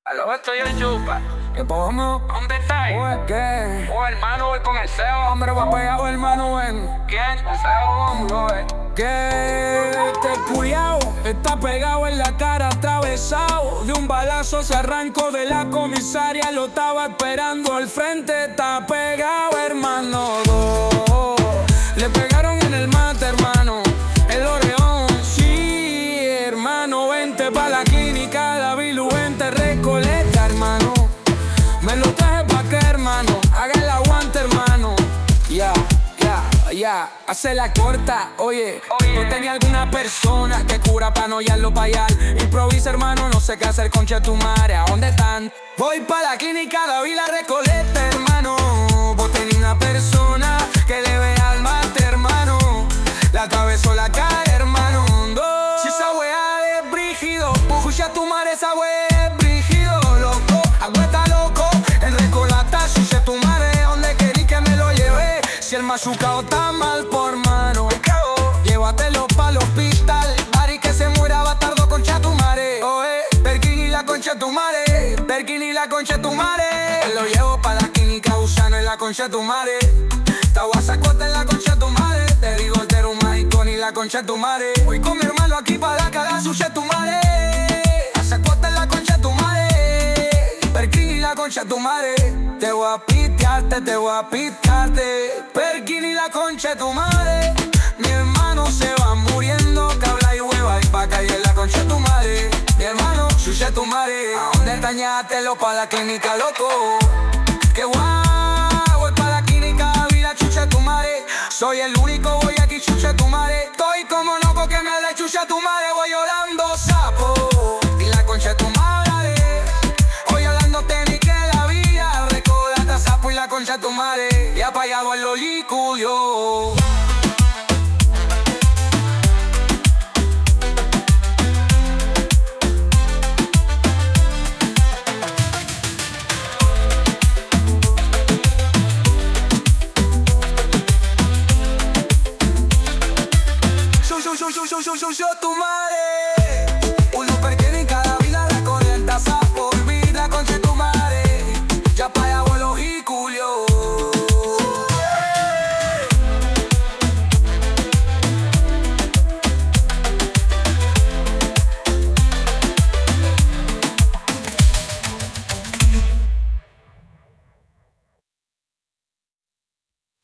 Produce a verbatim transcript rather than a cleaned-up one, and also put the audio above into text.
A lo esto yo el chupa. ¿Qué podemos? ¿Dónde está? Pues qué. Oh, hermano, voy con el C E O. Hombre, va pegado, hermano, ven. ¿Quién? El C E O, hombro, eh. Que este culiao está pegado en la cara, atravesado. De un balazo se arrancó de la comisaria. Lo estaba esperando al frente, está pegado, hermano. Dos. Le pegaron en el mate, hermano. El Oreón, sí, hermano. Vente pa' la clínica, David, vente, Recoleta, hermano. Me lo traje pa' que, hermano. Haga el aguante, hermano. Ya. Ya, ya, hace la corta, oye, oye. No tenía alguna persona que cura pa' no hallarlo pa' allá. Improvisa, hermano, no sé qué hacer, concha tu madre. ¿A dónde están? Voy pa' la clínica, David, la Recoleta, hermano. Vos tenés una persona que le ve al mate, hermano. La cabeza la cae, hermano. Dos. Si esa wea es brígido, escucha tu madre, esa wea es brígido, loco. Agüeta, loco, en Recoleta, sucia tu madre. ¿Dónde querís que me lo lleve? Si el machucado está mal por mano, llévatelo pa'l hospital. Ari que se muera bastardo, concha tu madre. Oe, Perkin y la concha tu madre. Perkin y la concha tu madre. Lo llevo pa' la clínica usando en la concha tu madre. Tahuasacota en la concha tu madre. Te digo entero un maricón y la concha tu madre. Voy con mi hermano aquí pa' la cara sucia tu madre. Azacota en la concha tu madre. Perkin y la concha tu madre. Te voy a pitearte, te voy a pitearte. Perkin y la concha de tu madre. Mi hermano se va muriendo, que habla y hueva y pa' caer en la concha de tu madre. Mi hermano, sucia tu madre. ¿A dónde tañátelo? Pa' la clínica, loco. Que guau, voy pa' la clínica, vi la chucha de tu madre. Soy el único, voy aquí, chucha de tu madre. Estoy como loco que me le chucha tu madre. Voy llorando sapo y la concha de tu madre. Hoy hablando tenis que la vida. Recoleta, sapo y la concha de tu madre. Y apagado el lolicudio. Yo, yo, yo, yo, yo, yo, yo, yo, tu madre.